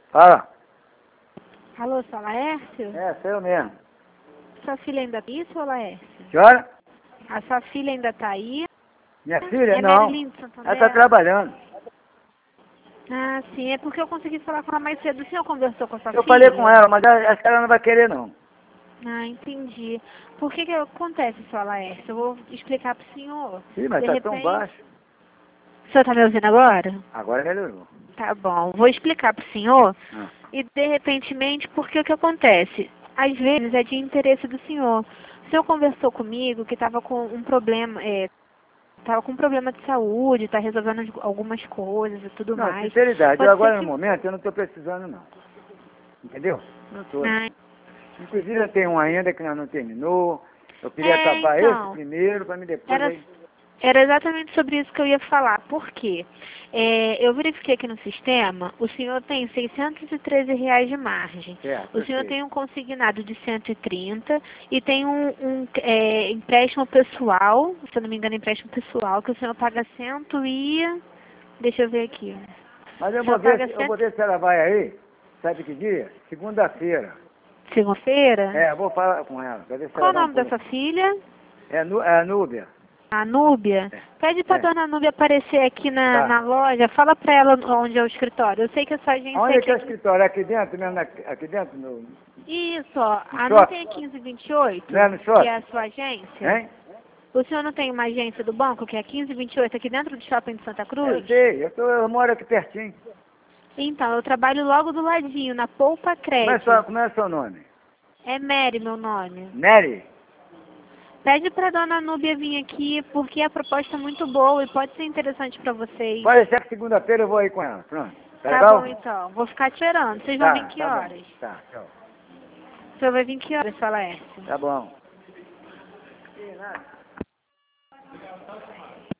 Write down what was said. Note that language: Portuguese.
Fala. Alô, seu Laércio? É, sou eu mesmo. Sua filha ainda tá aí, seu Laércio? Senhora? A sua filha ainda tá aí? Minha filha? É Não. Marilyn de Santander? Ela tá trabalhando. Ah, sim, é porque eu consegui falar com ela mais cedo. O senhor conversou com a sua Eu filha? falei com ela, mas acho que ela não vai querer, não. Ah, entendi. Por que acontece, seu Laércio? Eu vou explicar pro senhor. Ih, mas De tá tão repente... baixo. O senhor tá me ouvindo agora? Agora melhorou. Tá bom. Vou explicar pro senhor Ah. e, de repentemente, porque o que acontece? Às vezes é de interesse do senhor. O senhor conversou comigo que estava com um problema, estava com um problema de saúde, está resolvendo algumas coisas e tudo Não, mais. sinceridade, eu Pode ser agora que... no momento eu não tô precisando, não. Entendeu? Não tô. Ah, Inclusive eu tenho um ainda que nós não terminou. Eu queria acabar esse então, primeiro, para mim depois aí. era exatamente sobre isso que eu ia falar. Por quê? Eu verifiquei aqui no sistema, o senhor tem R$ 613 de margem. Certo, O eu senhor sei. tem um consignado de 130 e tem um empréstimo pessoal, se eu não me engano, empréstimo pessoal, que o senhor paga cento e... Deixa eu ver aqui. Mas eu O senhor vou ver, paga eu vou ver se ela vai aí. Sabe que dia? Segunda-feira. segunda-feira? É, eu vou falar com ela, pra ver se Qual ela o dá um nome pulo. dessa filha? É a Núbia. A Núbia? Pede pra É. dona Núbia aparecer aqui na, Tá. na loja. Fala pra ela onde é o escritório. Eu sei que a sua agência Onde é é que é o aqui. escritório? É aqui dentro mesmo? Aqui dentro? No Isso, ó. no A não shopping? tem a 1528, Não é no que é shopping? a sua agência? Hein? O senhor não tem uma agência do banco, que é a 1528, aqui dentro do shopping de Santa Eu Cruz? sei, eu moro aqui pertinho. Então, eu trabalho logo do ladinho, na Poupa Crédito. Como é o seu nome? É Mary, meu nome. Nery? Pede pra dona Núbia vir aqui, porque a proposta é muito boa e pode ser interessante pra vocês. Pode ser que segunda-feira eu vou aí com ela. Pronto. Tá Tá legal? bom, então. Vou ficar esperando. Vocês vão vir Tá, que tá bom. horas? Tá, tchau. O senhor vai vir que horas, seu Laércio? Tá bom.